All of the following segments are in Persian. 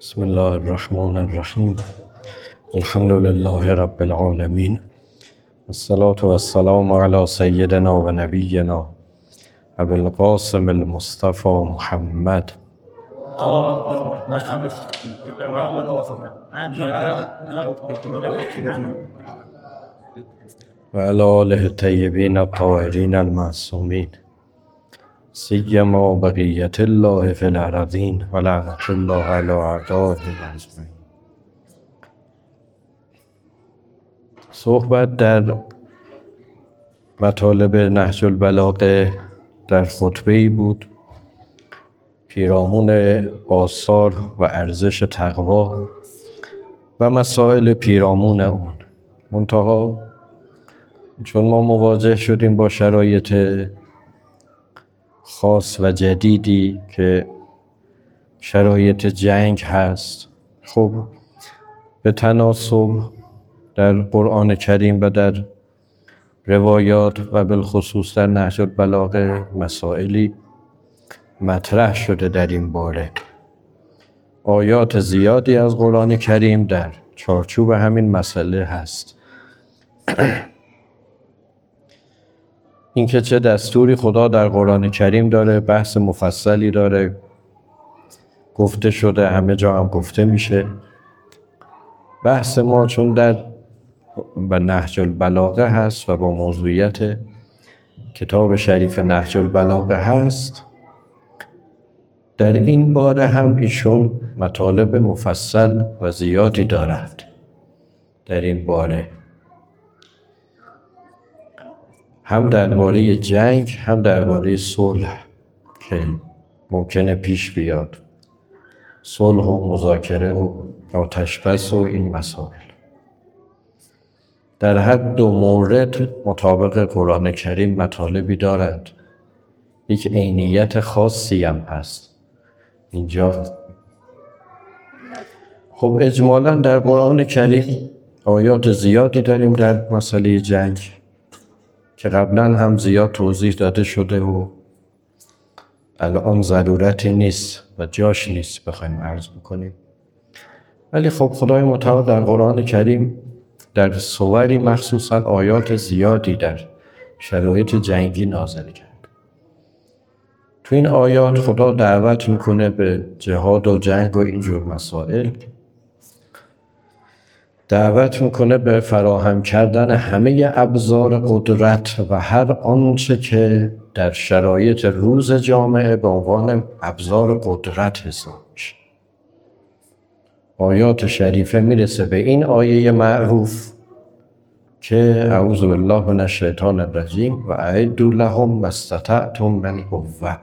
بسم الله الرحمن الرحیم. الحمد لله رب العالمین، الصلاة والسلام علی سیدنا و نبینا ابی القاسم المصطفى محمد و علی آله الطیبین الطاهرین المعصومین، سیما بقیة الله فی الارضین و لعنة الله علی اعدائهم اجمعین. صحبت در مطالب نهج البلاغه در خطبه‌ای بود پیرامون آثار و ارزش تقوا و مسائل پیرامون اون. منتها چون ما مواجه شدیم با شرایط خاص و جدیدی که شرایط جنگ هست، خب به تناسب در قرآن کریم و در روایات و بالخصوص در نهج البلاغه مسائلی مطرح شده در این باره. آیات زیادی از قرآن کریم در چارچوب همین مسئله هست. اینکه چه دستوری خدا در قرآن کریم داره، بحث مفصلی داره، گفته شده، همه جا هم گفته میشه. بحث ما چون در نهج البلاغه هست و با موضوعیت کتاب شریف نهج البلاغه هست، در این باره هم ایشون مطالب مفصل و زیادی دارد. در این باره هم درباره جنگ، هم درباره صلح که ممکنه پیش بیاد، صلح و مذاکره و آتش‌بس و این مسائل. در هر دو مورد مطابق قرآن کریم مطالبی دارد. یک عینیت خاصی هم هست اینجا. خب اجمالاً در قرآن کریم آیات زیادی داریم در مسئله جنگ که قبلا هم زیاد توضیح داده شده و الان ضرورتی نیست و جاش نیست بخوایم عرض بکنیم. ولی خب خدای متعال در قرآن کریم در صوری مخصوصا آیات زیادی در شرایط جنگی نازل کرد. تو این آیات خدا دعوت میکنه به جهاد و جنگ و اینجور مسائل، دعوت میکنه به فراهم کردن همه ابزار قدرت و هر آنچه که در شرایط روز جامعه به عنوان ابزار قدرت حساب میشه. آیات شریفه میرسه به این آیه معروف که اعوذ بالله من الشیطان الرجیم و اعدوا لهم ما استطعتم من قوة.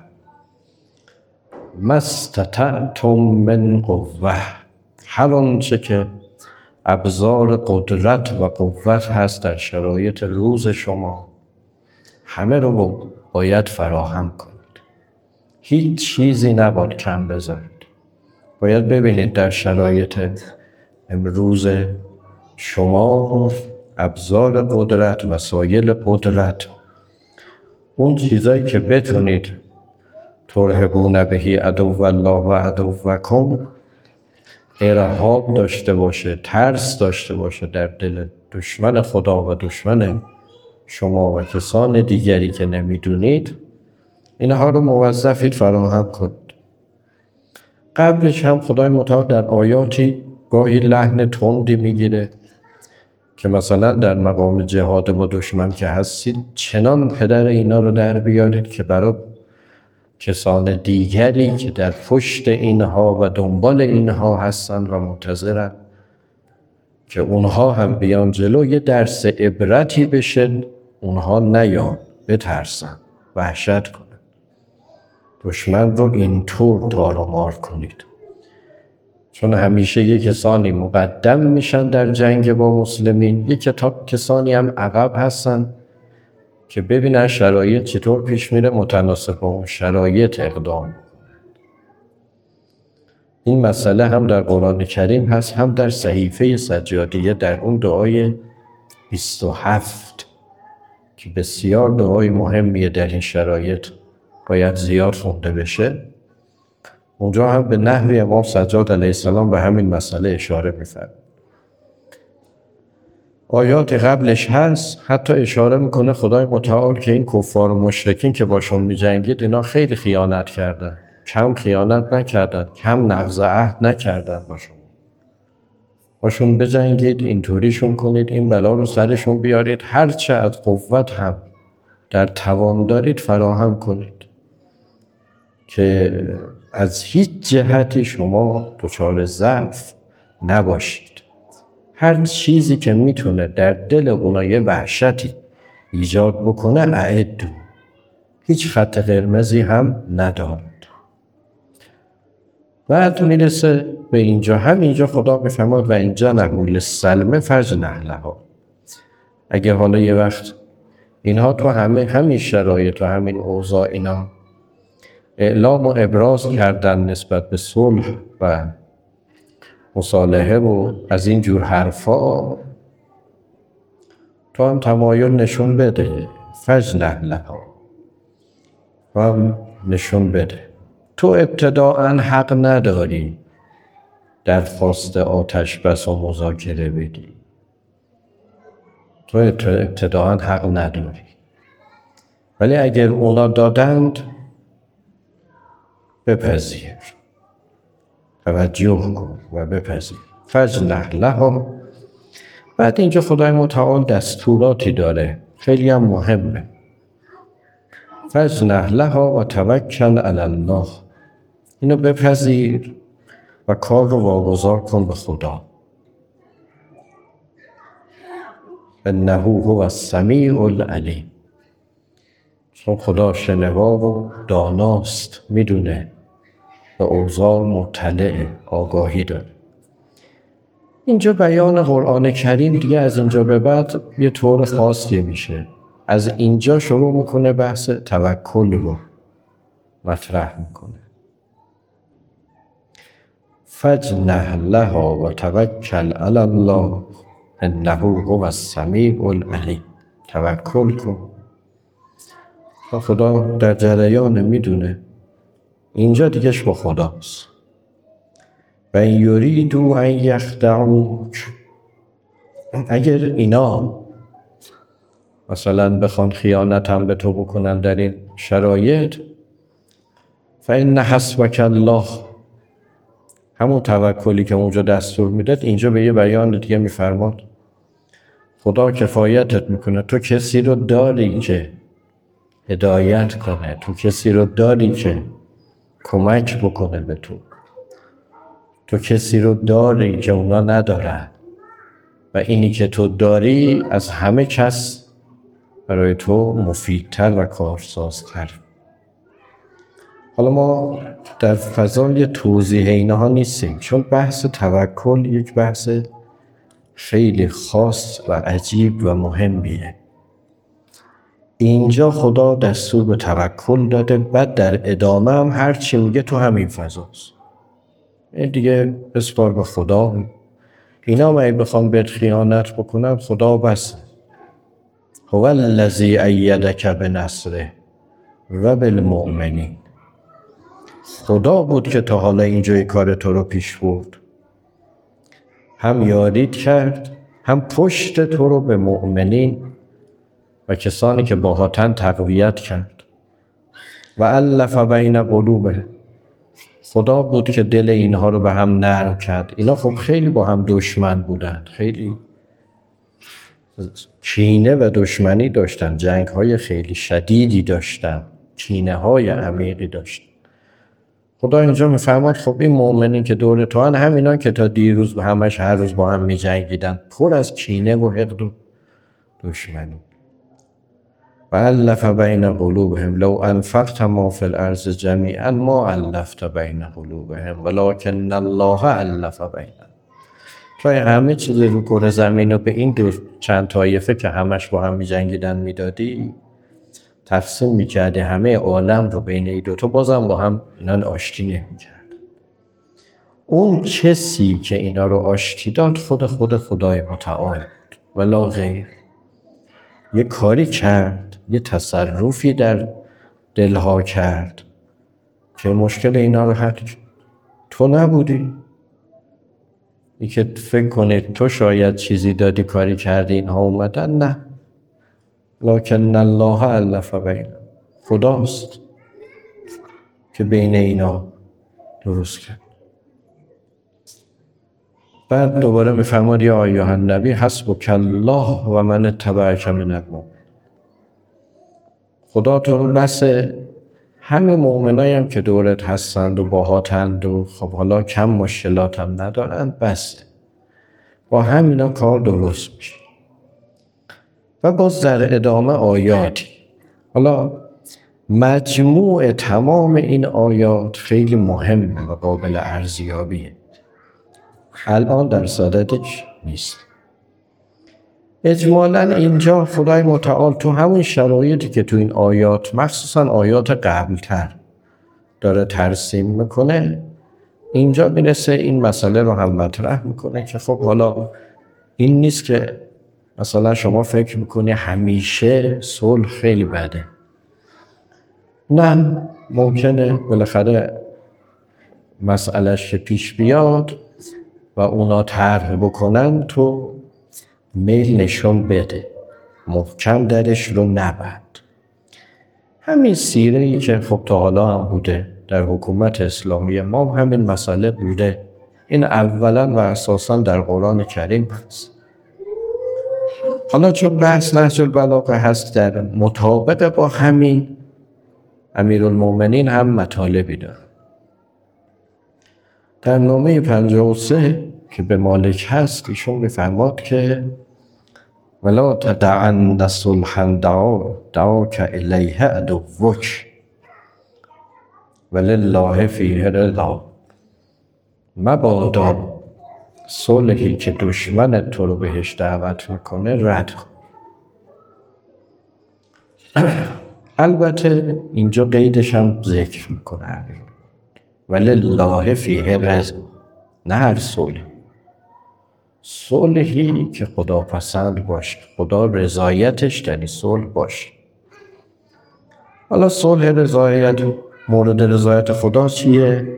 ما استطعتم من قوة، هر آنچه که ابزار قدرت و قوت هست در شرایط روز شما، همه رو باید فراهم کنید. هیچ چیزی نباید کم بذارید. باید ببینید در شرایط امروز شما ابزار قدرت، وسایل قدرت، اون چیزایی که بتونید ترهبون بهی عدو الله و عدوکم، ارهاب داشته باشه، ترس داشته باشه در دل دشمن خدا و دشمن شما و کسان دیگری که نمیدونید، اینها رو موظفید فراهم کنید. قبلش هم خدای متعال در آیاتی گاهی لحن تندی میگیره که مثلا در مقام جهاد با دشمن که هستید چنان پدر اینا رو در بیارید که برای کسان دیگری که در پشت اینها و دنبال اینها هستن و منتظرن که اونها هم بیان جلو، یه درس عبرتی بشه، اونها نیان، بترسن، وحشت کنن. دشمن رو اینطور تارمار کنید. چون همیشه یه کسانی مقدم میشن در جنگ با مسلمین، یه کسانی هم عقب هستن که ببینن شرایط چطور پیش میره، متناسب با اون شرایط اقدام. این مسئله هم در قرآن کریم هست، هم در صحیفه سجادیه در اون دعای 27 که بسیار دعای مهمیه در این شرایط، باید زیاد خونده بشه. اونجا هم به نحوی امام سجاد علیه السلام به همین مسئله اشاره می‌فرماید. آیات قبلش هست حتی اشاره میکنه خدای متعال که این کفار و مشرکین که باشون میجنگید اینا خیلی خیانت کردن، کم خیانت نکردن، کم نقض عهد نکردن. باشون بجنگید، اینطوریشون کنید، این بلا رو سرشون بیارید، هرچه از قوت هم در توان دارید فراهم کنید که از هیچ جهتی شما دچار ضعف نباشید. هر چیزی که میتونه در دل اونا یه وحشتی ایجاد بکنه اعدو، هیچ خط قرمزی هم ندارد. بعد میرسه به اینجا، همینجا خدا میفرماید و اینجا نقول سلمه فجنح لها. اگه حالا یه وقت اینها تو همین شرایط و همین اوضاع اینا اعلام و ابراز کردن نسبت به صلح و مصالحه و از این جور حرفا، تو هم تمایل نشون بده، فجنح لها، تو هم نشون بده. تو ابتداءً حق نداری درخواست آتش بس و مذاکره بدی، تو ابتداءً حق نداری، ولی اگر اونا دادند بپذیر، توجه کن و بپذیر. فجنح لها. بعد اینجا خدای متعال دستوراتی داره خیلی هم مهمه. فجنح لها و توکل علی الله. اینو بپذیر و کار رو واگذار کن به خدا. انه هو السمیع العلیم. چون خدا شنوا و داناست، میدونه و اوضاع مطلع، آگاهی داره. اینجا بیان قرآن کریم دیگه از اینجا به بعد یه طور خاصی میشه. از اینجا شروع میکنه بحث توکل رو مطرح میکنه. فجنح لها و توکل علی الله انه هو السمیع العلیم. توکل کن. خدا در جریان میدونه. اینجا دیگهش با خداست. و این یریدو ان یخدعوک. اگر اینا مثلا بخوان خیانت هم به تو بکنن در این شرایط، فإن حسبک الله، همون توکلی که اونجا دستور میداد اینجا به یه بیان دیگه میفرماد خدا کفایتت میکنه. تو کسی رو داری که هدایت کنه، تو کسی رو داری که کمک بکنه به تو کسی رو داری که اونا ندارن و اینی که تو داری از همه کس برای تو مفیدتر و کارسازتر. حالا ما در فضای توضیح اینها نیستیم، چون بحث توکل یک بحث خیلی خاص و عجیب و مهمیه. اینجا خدا دستور به توکل داده، بعد در ادامه هم هر چی میگه تو همین فضاست. این دیگه بسپار به خدا. اینا ما بخوام بهت خیانت بکنم، خدا بس. هو الذی ایدک بنصره و بالمؤمنین. خدا بود که تا حالا اینجای کار تو رو پیش برد، هم یاریت کرد، هم پشت تو رو به مؤمنین و کسانی که باهاتن تقویت کرد. و الف بین قلوبهم. خدا بود که دل اینها رو به هم نرم کرد. اینا خب خیلی با هم دشمن بودن، خیلی کینه و دشمنی داشتن، جنگ‌های خیلی شدیدی داشتن، کینه‌های عمیقی داشتن. خدا اینجا میفرماد خب این مؤمنین که دور تو هن همینا که تا دیروز همش هر روز با هم می‌جنگیدن، پر از کینه و حقد و دشمنی. و الف بین قلوبهم لو انفقت ما فی الارض جمیعا ما الفت بین قلوبهم ولکن الله الف بینهم. تو همه چیز رو کره زمین رو به این چند طایفه که همش با هم می‌جنگیدن میدادی، تقسیم میکردی همه عالم رو بین این دوتا، بازم با هم اینا آشتی نمیکرد. اون کسی که اینا رو آشتی داد خود خدای متعال ولا غیر. یه کاری کرد، یه تصرفی در دلها کرد که مشکل اینا رو حل کرد. تو نبودی. ای که فکر کنید تو شاید چیزی دادی کاری کردی اینها اومدن، نه. لکن الله الف بین، خداست که بین اینا درست کرد. بعد دوباره میفرماد یا ایها النبی حسبک الله و من اتبعک من المؤمنین. خدا تو رو بسه، همه مؤمنایی هم که دورت هستند و باهاتند و خب حالا کم مشکلات هم ندارند، بسه. با همینا کار درست میشه. و باز در ادامه آیاتی. حالا مجموع تمام این آیات خیلی مهمه و قابل ارزیابیه. الان در صددش نیست. اجمالاً اینجا خدای متعال تو همون شرایطی که تو این آیات، مخصوصاً آیات قبلتر داره ترسیم میکنه، اینجا میرسه این مسئله رو هم مطرح میکنه که خب حالا این نیست که مثلا شما فکر میکنی همیشه صلح خیلی بده. نه، ممکنه بالاخره مسئلهش پیش بیاد و اونا طرح بکنن، تو میل نشون بده، محکم درش رو نبند. همین سیره‌ای که خب تا حالا هم بوده در حکومت اسلامی ما، همین مسئله بوده. این اولا و اساسا در قرآن کریم هست. حالا چون بحث نهج البلاغه هست، در مطابق با همین امیرالمومنین هم مطالبی داره. در نامه 53 که به مالک هست، ایشون میفرماد که ولا تدعن صلحا دعاک الیه عدوک ولله فیه رضا. مبادا صلحی که دشمن تو رو بهش دعوت میکنه رد کن. البته اینجا قیدش هم ذکر میکنه ولله فیه رضا، نه هر صلحی که خدا پسند باشه، خدا رضایتش در این صلح باشه. حالا صلح رضایت، مورد رضایت خدا چیه؟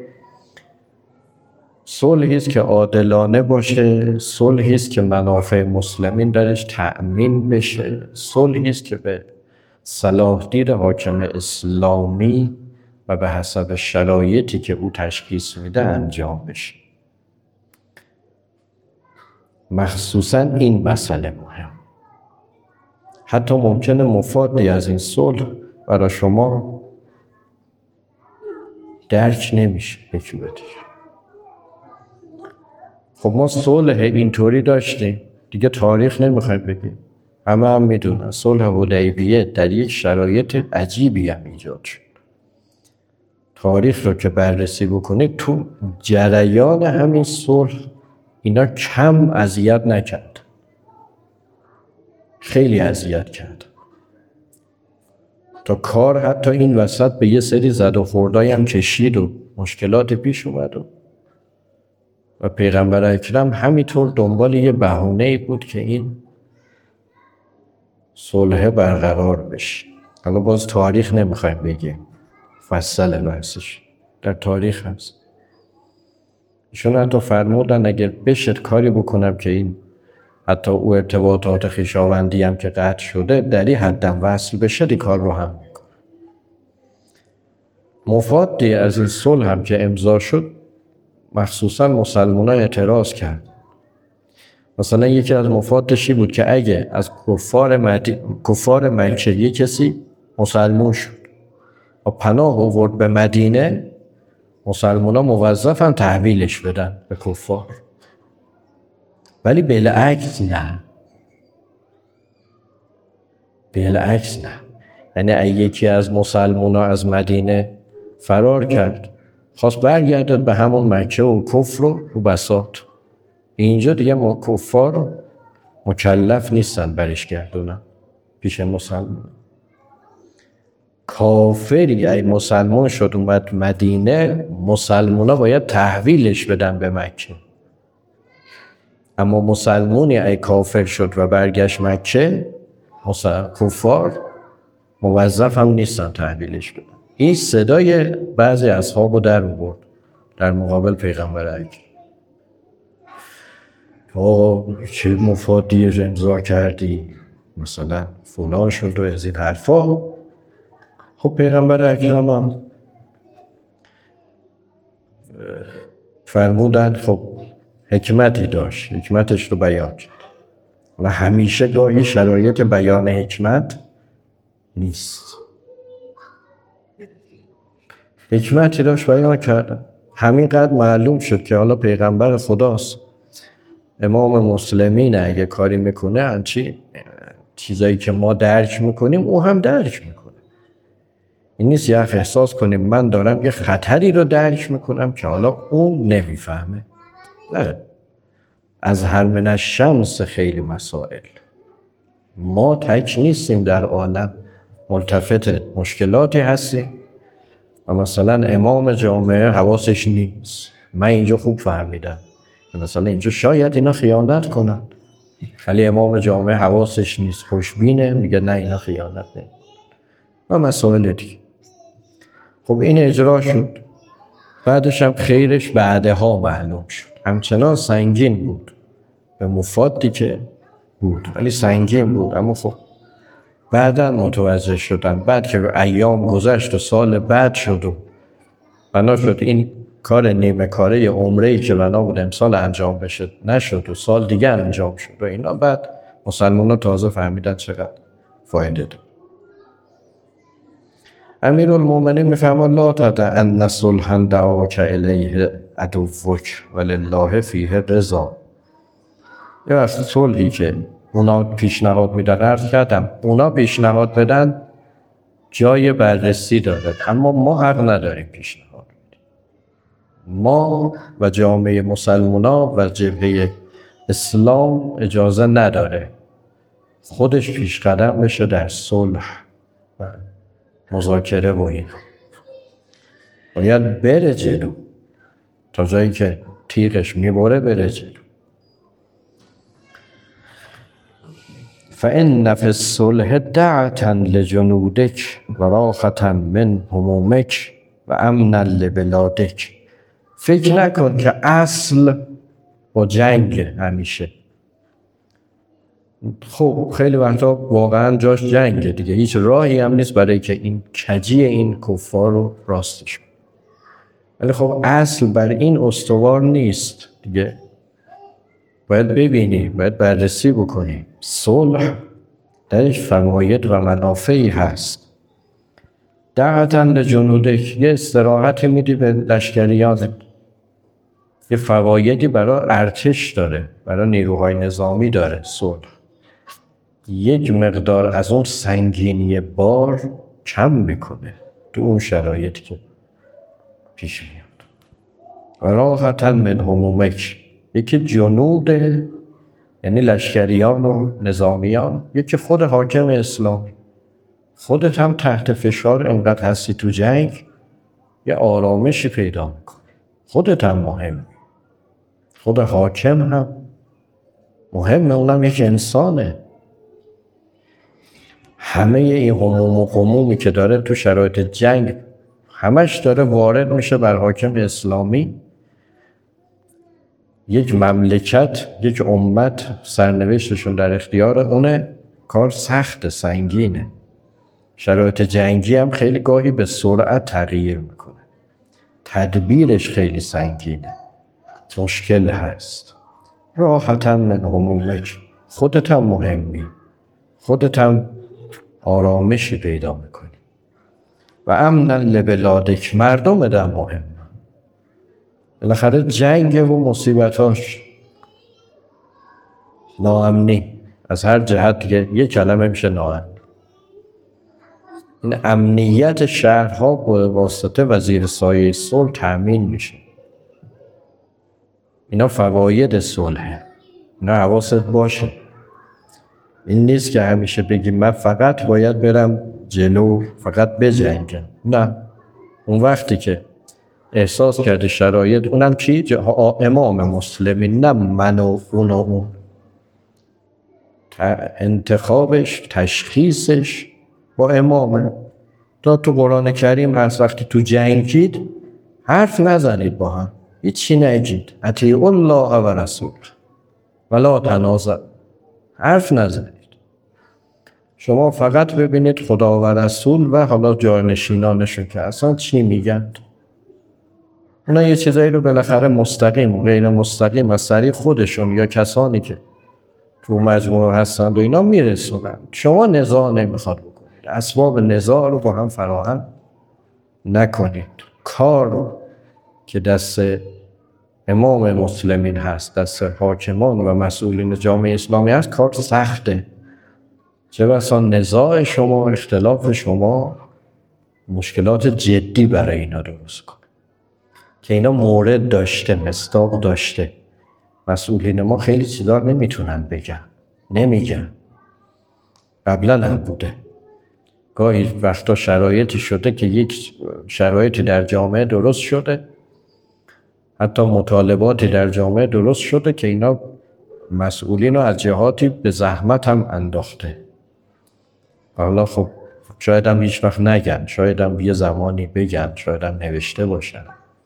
صلحی است که عادلانه باشه، صلحی است که منافع مسلمین درش تأمین بشه، صلحی است که به صلاح دید حاکم اسلامی و به حسب شرایطی که او تشخیص میده انجام بشه. مخصوصاً این مسئله مهم. حتی ممکنه مفادی از این صلح برای شما درک نمیشه حکمتش. خب ما صلح اینطوری داشتیم، دیگه تاریخ نمیخوایم بگیم، همه هم میدونن صلح حدیبیه در یک شرایط عجیبی هم ایجاد شد. تاریخ رو که بررسی بکنید، تو جریان همین صلح اینا کم اذیت نکرد، خیلی اذیت کرد. تا کار حتی این وسط به یه سری زد و خوردای هم کشید و مشکلات پیش اومد و پیغمبر اکرم همینطور دنبال یه بهونه‌ای بود که این صلح برقرار بشه. حالا باز تاریخ نمیخوایم بگیم، فصل بحثش در تاریخ هست. ایشون حتی فرمودن اگر بشه کاری بکنم که این حتی او ارتباطات خویشاوندی هم که قطع شده در این حدم وصل بشه، دی کار رو هم میکنه. مفادی از این صلح هم که امضا شد، مخصوصا مسلمانان اعتراض کرد. مثلا یکی از مفادشی بود که اگه از کفار مکه یک کسی مسلمان شد و پناه آورد به مدینه، مسلمانان موظفن تحویلش بدن به کفار. ولی بالعکس نه. یعنی یکی از مسلمانان از مدینه فرار کرد، خواست برگردد به همون مکه و کفر و بساط، اینجا دیگه ما کفار مکلف نیستن برش گردونن پیش مسلمان. کافری ای مسلمان شد اومد مدینه، مسلمانا باید تحویلش بدن به مکه. اما مسلمانی ای کافر شد و برگشت مکه، کفار موظف هم نیستن تحویلش بدن. این صدای بعضی اصحابو در آورد. در مقابل پیغمبر اکرم. تو چه مفادی امضا کردی، مثلا فلان شد و از این حرفا. خب پیغمبر اکرم هم فرمودن خب حکمتی داشت، حکمتش رو بیان کرد و همیشه گاهی شرایط بیان حکمت نیست. حکمتی داشت بیان کردن، همینقدر معلوم شد که حالا پیغمبر خداست، امام مسلمین اگه کاری میکنه هنچی چیزایی که ما درک میکنیم او هم درک میکنه. این نیست یه احساس کنیم من دارم یه خطری رو درک میکنم که حالا اون نمیفهمه. نه، از هر من الشمس خیلی مسائل. ما تک نیستیم در عالم، ملتفت مشکلاتی هستیم و مثلا امام جامعه حواسش نیست. من اینجا خوب فهمیدم مثلا اینجا شاید اینا خیانت کنن، ولی امام جامعه حواسش نیست، خوشبینه میگه نه اینا خیانت نه و مسائل دیگه. خب این اجرا شد، بعدش هم خیرش بعدها معلوم شد. همچنان سنگین بود به مفادی که بود، ولی سنگین بود. اما خب بعدا متوجه شدن، بعد که ایام گذشت و سال بعد شد و بنا شد این کار نیمه کاره عمره‌ای که بنا بود امسال انجام بشه نشد و سال دیگه انجام شد و اینا، بعد مسلمان‌ها تازه فهمیدن چقدر فایده داره. امیرالمومنین میفهمد لا تدع ان صلحا دعاک الیه عدوک ولله فیه رضا. یه وقت صلحی که اونا پیشنهاد میدن، عرض کردم اونا پیشنهاد بدن جای بررسی داره، اما ما حق نداریم پیشنهاد بدیم. ما و جامعه مسلمانا و جبهه اسلام اجازه نداره خودش پیش قدم بشه در صلح و مذاکره و اینا. باید بره جلو، تا جایی که تیغش میبره بره جلو. فإن فی الصلح دعة لجنودک و راحة من همومک و امنا لبلادک. فکر نکن که اصل با جنگ همیشه. خب خیلی وقتا واقعا جاش جنگه دیگه، هیچ راهی هم نیست برای که این کجی این کفار رو راستش کنه. ولی خب اصل بر این استوار نیست دیگه، باید ببینی، باید بررسی بکنی. صلح درش فواید و منافعی هست. دعوتاً لجنودک، یه استراحت میدی به لشکریانت، یه فوایدی برای ارتش داره، برای نیروهای نظامی داره. صلح یک مقدار از اون سنگینی بار کم میکنه تو اون شرایطی که پیش میاد. و راحة من همومک، یکی جنوده یعنی لشکریان و نظامیان، یکی خود حاکم اسلام. خودت هم تحت فشار انقدر هستی تو جنگ، یه آرامشی پیدا میکنی. خودت هم مهمی، خود حاکم هم مهمه، اونم یک انسانه. همه این هموم و غمومی که داره تو شرایط جنگ همش داره وارد میشه بر حاکم اسلامی. یک مملکت، یک امت سرنوشتشون در اختیار اونه، کار سخت سنگینه. شرایط جنگی هم خیلی گاهی به سرعت تغییر میکنه، تدبیرش خیلی سنگینه، مشکل هست. راحتاً من همومک، خودت هم مهمی، خودت هم آرامشی پیدا میکنی. و امنا لبلادک، مردم هم مهم. بالاخره جنگ و مصیبتاش ناامنی از هر جهت، یه کلمه میشه ناامنی. این امنیت شهرها به واسطه و زیر سایه صلح تأمین میشه. اینا فواید صلحه، اینا حواست باشه. این نیست که همیشه بگیم من فقط باید برم جلو، فقط بجنگم. نه، اون وقتی که احساس کرده شرایط، اونم کی؟ امام مسلمین، نه من و اون و اون. انتخابش، تشخیصش با امامه. تا تو قرآن کریم هست وقتی تو جنگید حرف نزنید با هم، هیچی نگید. اطیعوا الله و رسول ولا تنازعوا. حرف نزنید. شما فقط ببینید خدا و رسول و حالا جانشینانشون که اصلا چی میگن. اونا یه چیزایی رو بالاخره مستقیم و غیر مستقیم از طریق خودشون یا کسانی که تو مجموعه هستند و اینا میرسونن. شما نزاع نمیخواد بکنید. اسباب نزاع رو با هم فراهم نکنید. کار که دست امام مسلمین هست، دست حاکمان و مسئولین جامعه اسلامی هست، کار سخته. چه بسا نزاع شما، اختلاف شما مشکلات جدی برای اینا درست کنه که اینا مورد داشته، مصداق داشته. مسئولین ما خیلی چیزا نمیتونن بگن، نمیگن. قبلا هم بوده. گاهی وقتا شرایطی شده که یک شرایطی در جامعه درست شده، حتی مطالباتی در جامعه درست شده که اینا مسئولین رو از جهاتی به زحمت هم انداخته. حالا خب شاید هم هیچ وقت نگن، شاید هم یه زمانی بگن، شاید هم نوشته باشن.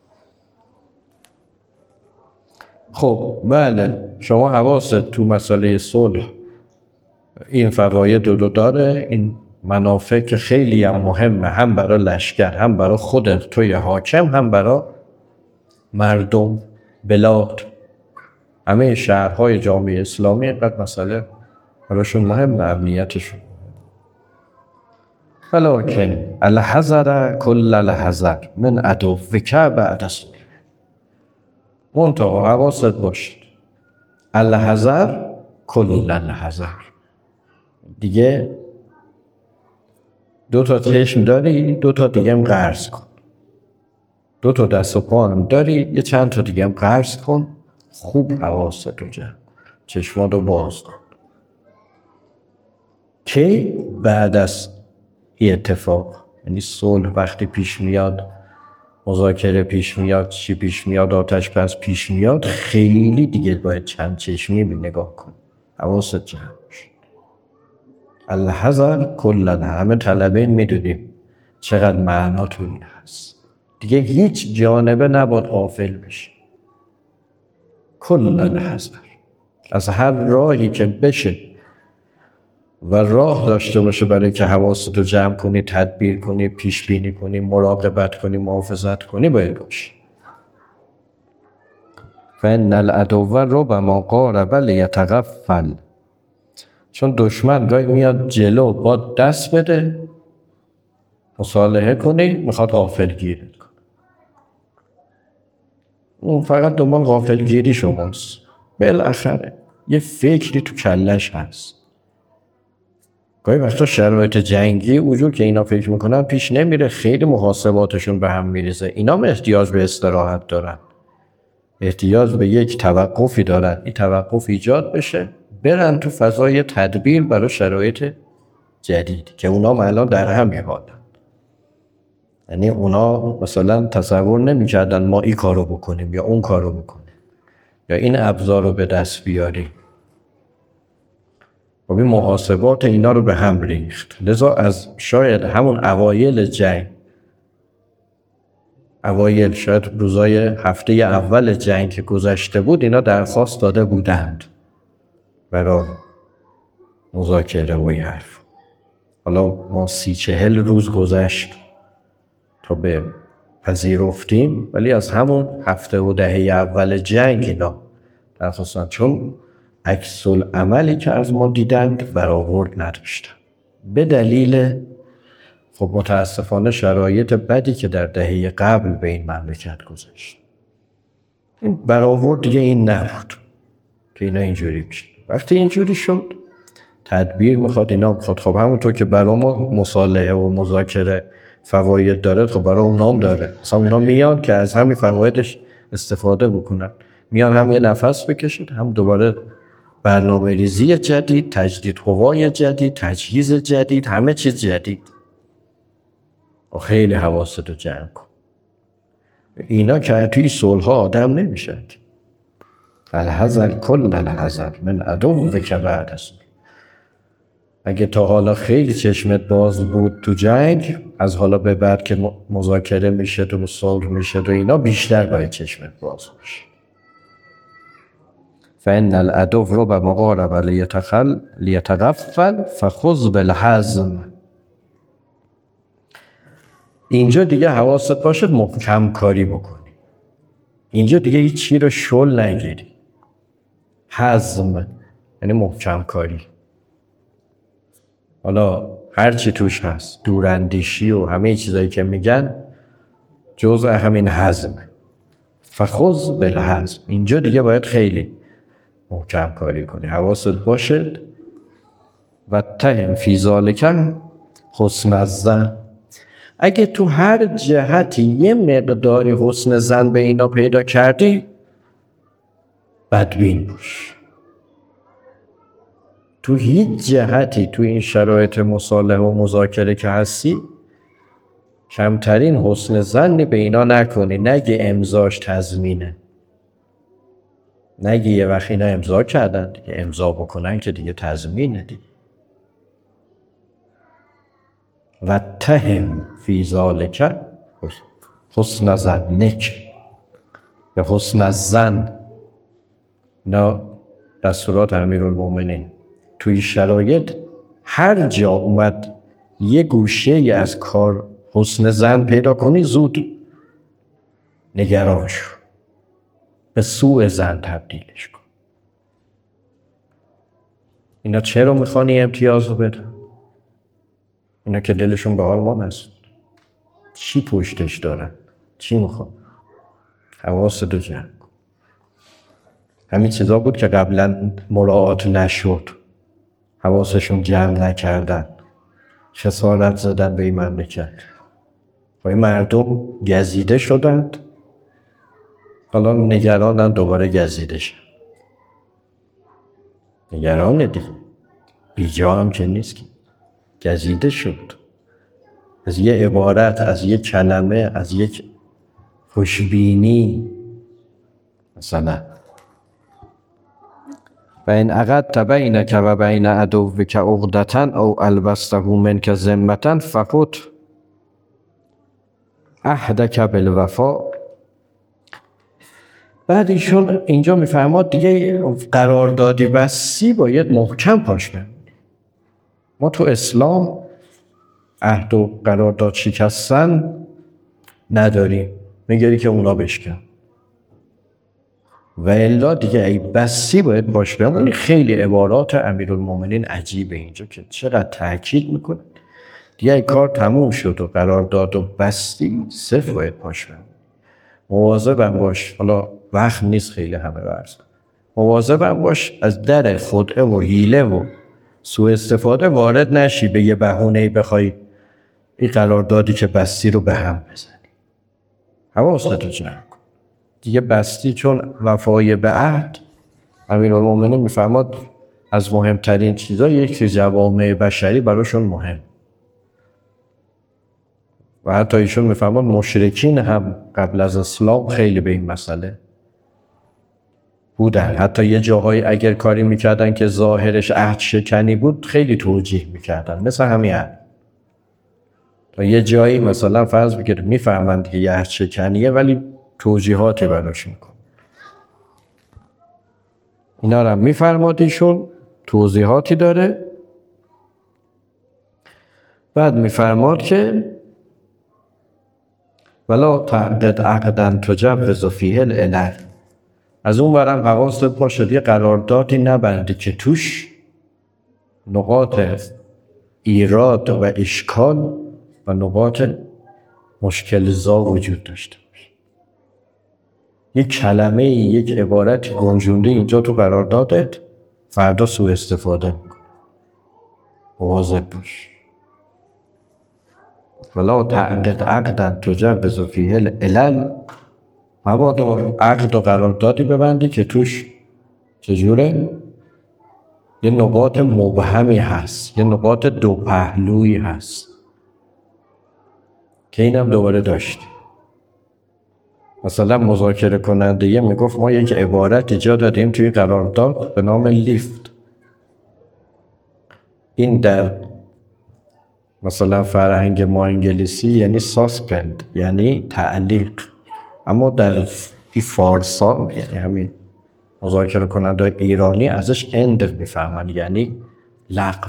خب بله، شما حواست تو مسئله صلح این فواید رو داره، این منافع که خیلی هم مهمه، هم برای لشکر، هم برای خودت توی حاکم، هم برای مردم، بلاد، همه شهرهای جامعه اسلامی. اینقدر مسئله براشون مهم، امنیتشون. ولکن الحذر کل الحذر من عدوک بعد صلح. منتها حواست باشد الحذر کل الحذر. دیگه 2 چشم داری، 2 دیگه هم قرض کن. 2 دست و پا هم داری، یه چند تا دیگه هم قرض کن. خوب حواست رو جمع، چشمات رو باز کن که بعد از این اتفاق، یعنی صلح وقتی پیش میاد، مذاکره پیش میاد، چی پیش میاد، آتش بس پیش میاد، خیلی دیگه باید چند چشمی بی نگاه کن. حواست جمع باشه. الحذر کلن، همه طلبه میدونیم چقدر معنا تو این هست. دیگه هیچ جانبه نباید غافل بشه. کلن الحذر، از هر راهی که بشه و راه داشته باشه برای که حواست رو جمع کنی، تدبیر کنی، پیش بینی کنی، مراقبت کنی، محافظت کنی، باید باشه. فإن العدو ربما قارب لیتغفل. چون دشمن گاهی میاد جلو، با دست بده، مصالحه کنی، میخواد غافلگیرت کنه. اون فقط دنبال غافلگیری شماست. بالاخره یه فکری تو کلش هست. گاهی وقتا شرایط جنگی وجود که اینا فکر میکنن پیش نمیره، خیلی محاسباتشون به هم میریزه. اینا هم احتیاج به استراحت دارن، احتیاج به یک توقفی دارن. این توقف ایجاد بشه، برن تو فضای تدبیر برای شرایط جدید که اونا الان در هم می‌حالن. یعنی اونا مثلا تصور نمی‌کردن ما این کارو بکنیم یا اون کارو بکنیم یا این ابزار رو به دست بیاریم. و این محاسبات اینا رو به هم ریخت. لذا از شاید همون اوایل جنگ، شاید روزای هفته اول جنگ که گذشته بود، اینا درخواست داده بودند برای مذاکره و این حرف. حالا ما 30-40 روز گذشت تا به پذیرفتیم، ولی از همون هفته و دهه اول جنگ اینا درخواستن، چون عکس العملی که از ما دیدند برآورد نداشتن به دلیل خب متاسفانه شرایط بدی که در دهه قبل به این مملکت گذشت. این برآورد دیگه این نبود که اینا اینجوری بشه. وقتی اینجوری شد، تدبیر میخواد، اینا میخواد. خب همونطور که برای ما مصالحه و مذاکره فواید داره، خب برای اونا هم داره. مثلا اونا میان که از همین فوایدش استفاده بکنن، میان هم یه نفس بکشید، هم دوباره برنامه ریزی جدید، تجدید قوای جدید، تجهیز جدید، همه چیز جدید. و خیلی حواست رو جمع کن. اینا که توی صلح ها آدم نمیشد. الحذر کل الحذر من عدوک بعد صلح. اگه تا حالا خیلی چشمت باز بود تو جنگ، از حالا به بعد که مذاکره میشه و صلح میشه و اینا، بیشتر باید چشمت باز بشه. فإن العدو ربما قارب لیتغفل فخذ بالحزم. اینجا دیگه حواست باشه محکم کاری بکنی. اینجا دیگه هیچ چی رو شل نگیری. حزم یعنی محکم کاری. حالا هر چی توش هست، دوراندیشی و همه چیزایی که میگن، جزء همین حزمه. فخذ بالحزم. اینجا دیگه باید خیلی محکم کاری کنی. حواست باشه. و تهم فی ذالک حسن الظن. اگه تو هر جهتی یه مقداری حسن ظن به اینا پیدا کردی، بدبین باش. تو هیچ جهتی تو این شرایط مصالحه و مذاکره که هستی، کمترین حسن ظنی به اینا نکنی. نگی امضاش تضمینه، نگی یه وقت اینا امضا کردن دیگه، امضا بکنن که دیگه تضمینه دیگه. و تهم فی ذالک حسن ظنک یا حسن الظن. اینا دستورات امیرالمومنین. توی شرایط هر جا اومد یه گوشه از کار حسن ظن پیدا کنی، زود نگران شو، به سوء ظن تبدیلش کن. اینا چرا میخوان این امتیاز رو بدن؟ اینا که دلشون به حال ما هست. چی پشتش دارن؟ چی میخوان؟ حواست رو جمع کن. همین چیزا بود که قبلا مراعات نشد، حواسشون جمع نکردن، خسارت زدن به این مملکت و این مردم گزیده شدند. حالا نگرانن دوباره گزیده شد. نگرانه دیگه، بیجا هم که نیست که گزیده شد. از یه عبارت، از یه کلمه، از یک خوشبینی مثلا. و این عقدت بینک و بین عدوک عقدة او البسته منک ذمة فقط عهدک بالوفا. بعد ایشون اینجا میفرماد دیگه قراردادی بستی باید محکم پاش بمونی. ما تو اسلام عهد و قرارداد شکستن نداریم، میگری که اونا بشکن. و الا دیگه ای بستی باید باش بمونی. خیلی عبارات امیرالمومنین عجیبه اینجا که چقدر تاکید میکنه. دیگه ای کار تموم شد و قرارداد و بستی، صرف باید پاش بمونی. مواظبم باش. حالا وقت نیست خیلی همه ورز. مواظبم باش از در خدعه و حیله و سوء استفاده وارد نشی، به یه بهونه‌ای بخوای این قراردادی که بستی رو به هم بزنی. حواستو جمع کن. دیگه بستی چون وفای به عهد، امیرالمومنین میفرماد از مهمترین چیزا یک جوامع بشری براشون مهم. و حتی ایشون میفرماد مشرکین هم قبل از اسلام خیلی به این مسئله بودن. حتی یه جاهایی اگر کاری میکردن که ظاهرش عهد شکنی بود، خیلی توجیه میکردن، مثل همین عهد. تا یه جایی مثلا فرض بگیرید میفهمند که یه عهد شکنیه، ولی توجیهاتی براش میکن. اینا رو هم میفرماد ایشون، توضیحاتی داره. بعد میفرماد که ولا تعقد عقدا تجوز فیه العلل. از اون ورم حواست باشه یه قراردادی نبندی که توش نقاط ایراد و اشکال و نقاط مشکل زا وجود داشته باشه. یک کلمه، یک عبارت گنجونده اینجا تو قراردادت، فردا سوء استفاده میکنه. مواظب باش. ولا تعقد عقدا تجوز فیه العلل. مبادا عقد و قراردادی ببندی که توش چجوره؟ یه نقاط مبهمی هست، یه نقاط دو پهلویی هست که اینم دوباره داشتی. مثلا مذاکره کننده میگفت ما یک عبارت جا دادیم توی قرارداد به نام لیفت. این در مثلا فرهنگ ما انگلیسی یعنی ساسپند، یعنی تعلیق، اما در فارسا یعنی همین مذاکره کننده ایرانی ازش اند میفهمن، یعنی لغو.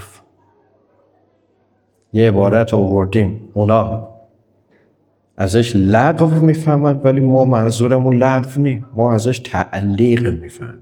یه عبارت آوردیم اونا ازش لغو میفهمن، ولی ما منظورمون لغو نیم، ما ازش تعلیق میفهمن.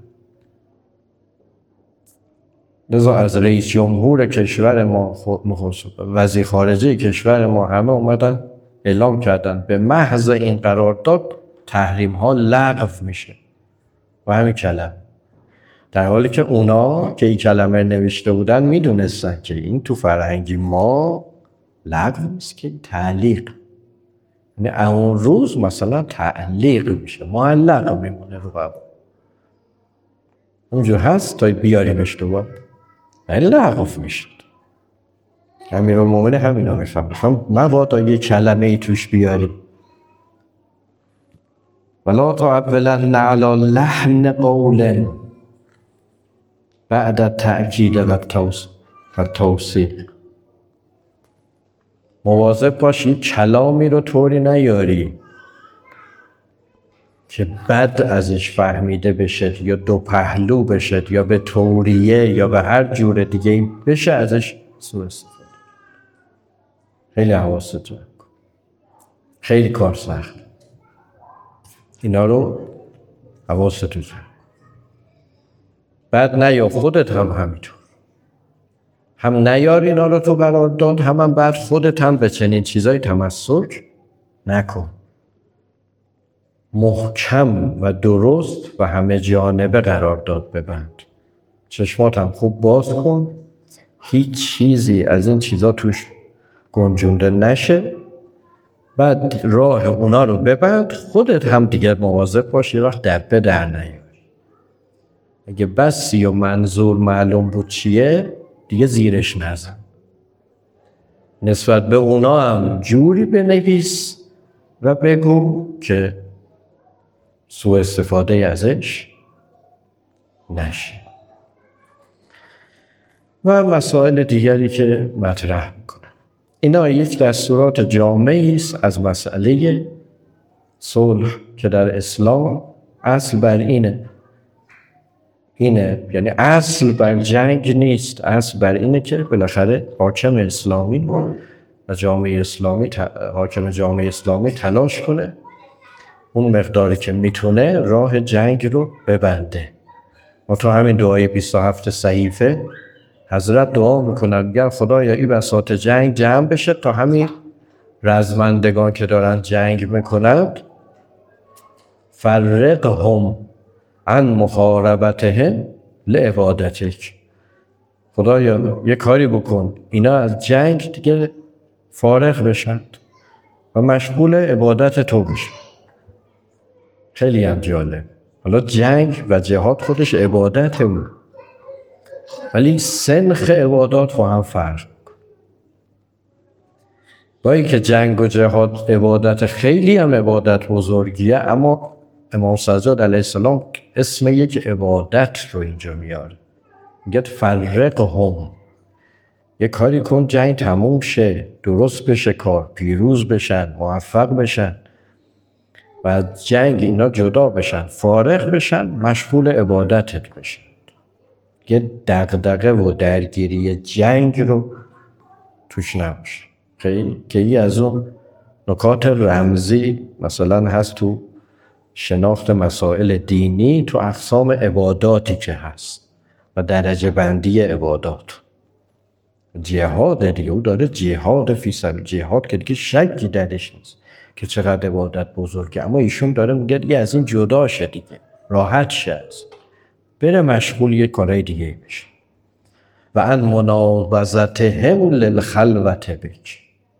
لذا از رئیس جمهور کشور ما، وزیر خارجه کشور ما، همه اومدن اعلام کردن به محض این قرارداد تحریم ها لغو میشه و همین کلمه، در حالی که اونا که این کلمه نوشته بودن میدونستن که این تو فرهنگی ما لغو نیست، که تعلیق، یعنی اون روز مثلا تعلیق میشه، معلق میمونه رو بابا، اونجور هست تا بیاریمش دوباره، یعنی لغو میشه. امیرالمومنین همینا میفهم مبادا یه کلمه ای توش بیاری. ولا تعولن علی لحن قول بعد التأکید و توثیق. مواظب باشی کلامی رو طوری نیاری که بد ازش فهمیده بشه یا دو پهلو بشه یا به طوریه یا به هر جور دیگه بشه ازش سوء استفاده. خیلی حواست رو کن، خیلی کار سخت، اینا رو حواست رو کن. بعد نیا خودت هم همینطور، هم نیار اینا رو تو قرارداد، هم بعد خودت هم به چنین چیزایی تمسک نکن. محکم و درست و همه جانبه قرارداد ببند. چشمات هم خوب باز کن، هیچ چیزی از این چیزا توش گنجونده نشه. بعد راه اونا رو ببند، خودت هم دیگه مواظب باشی وقت دبه در نیاری. اگه بسی و منظور معلوم بود چیه دیگه زیرش نزن. نسبت به اونا هم جوری بنویس و بگو که سوء استفاده ازش نشه. و مسائل دیگری که مطرح میکنه. اینا یک دستورات جامعی است از مسئله صلح که در اسلام اصل بر اینه، یعنی اصل بر جنگ نیست، اصل بر اینه که بالاخره حاکم اسلامی و جامعه اسلامی، حاکم جامعه اسلامی تلاش کنه اون مقداری که میتونه راه جنگ رو ببنده. ما تو همین دعای 27 صحیفه حضرت دعا میکنن، میگن خدایا این بساط جنگ جمع بشه تا همین رزمندگان که دارن جنگ میکنند فرقهم عن محاربتهم لعبادتک. خدایا یه کاری بکن اینا از جنگ دیگه فارغ بشن و مشغول عبادت تو بشن. خیلی هم جالب. حالا جنگ و جهاد خودش عبادته بود، ولی سنخ عبادات با هم فرق میکنه. با اینکه جنگ و جهاد عبادت خیلی هم عبادت بزرگیه، اما امام سجاد علیه السلام اسم یک عبادت رو اینجا میاره، میگه فرقهم، یه کاری کن جنگ تموم شه، درست بشه کار، پیروز بشن، موفق بشن و از جنگ اینا جدا بشن، فارغ بشن، مشغول عبادتت بشن. یه دغدغه و درگیری جنگ رو توش نباشه. خیلی که ای از اون نکات رمزی مثلا هست تو شناخت مسائل دینی، تو اقسام عباداتی که هست و درجه بندی عبادات. جهاد دیگه، او داره جهاد فی سبیل، جهاد که دیگه شکی درش نیست که چقدر عبادت بزرگه، اما ایشون داره میگه دیگه از این جدا شه، دیگه راحت شه، بره مشغول یه کارهای دیگه بشه. و ان مناوضتهم للخلوت بک،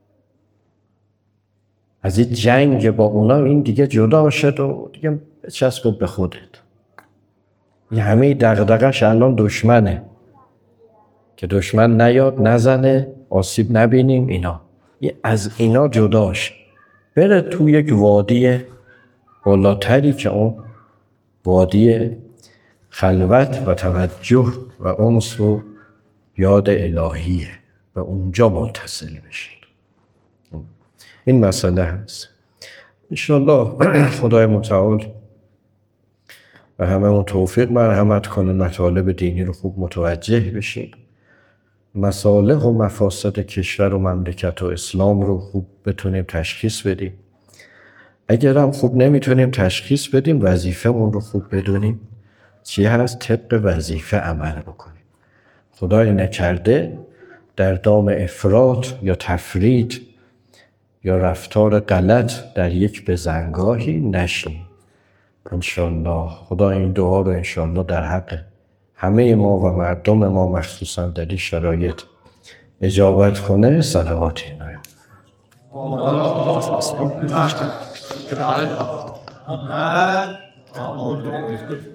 از این جنگ با اونا این دیگه جدا شد و دیگه چسب به خودت. این همه دغدغه‌اش الان دشمنه که دشمن نیاد نزنه، آسیب نبینیم، اینا از اینا جداش، بره تو یک وادی بالاتری که اون وادی خلوت و توجه و انس و یاد الهیه و اونجا متصل بشید. این مسئله هست. انشالله خدای متعال و همه اون توفیق مرحمت کنه مطالب دینی رو خوب متوجه بشید، مصالح و مفاسد کشور و مملکت و اسلام رو خوب بتونیم تشخیص بدیم. اگر هم خوب نمیتونیم تشخیص بدیم، وظیفه اون رو خوب بدونیم چی هست، طبق وظیفه عمل بکنیم. خدای نکرده در دام افراط یا تفرید یا رفتار غلط در یک بزنگاهی نشیم. انشالله خدا این دعا رو انشالله در حق همه ما و مردم ما مخصوصا در این شرایط اجابت کنه. صلواتی نایم.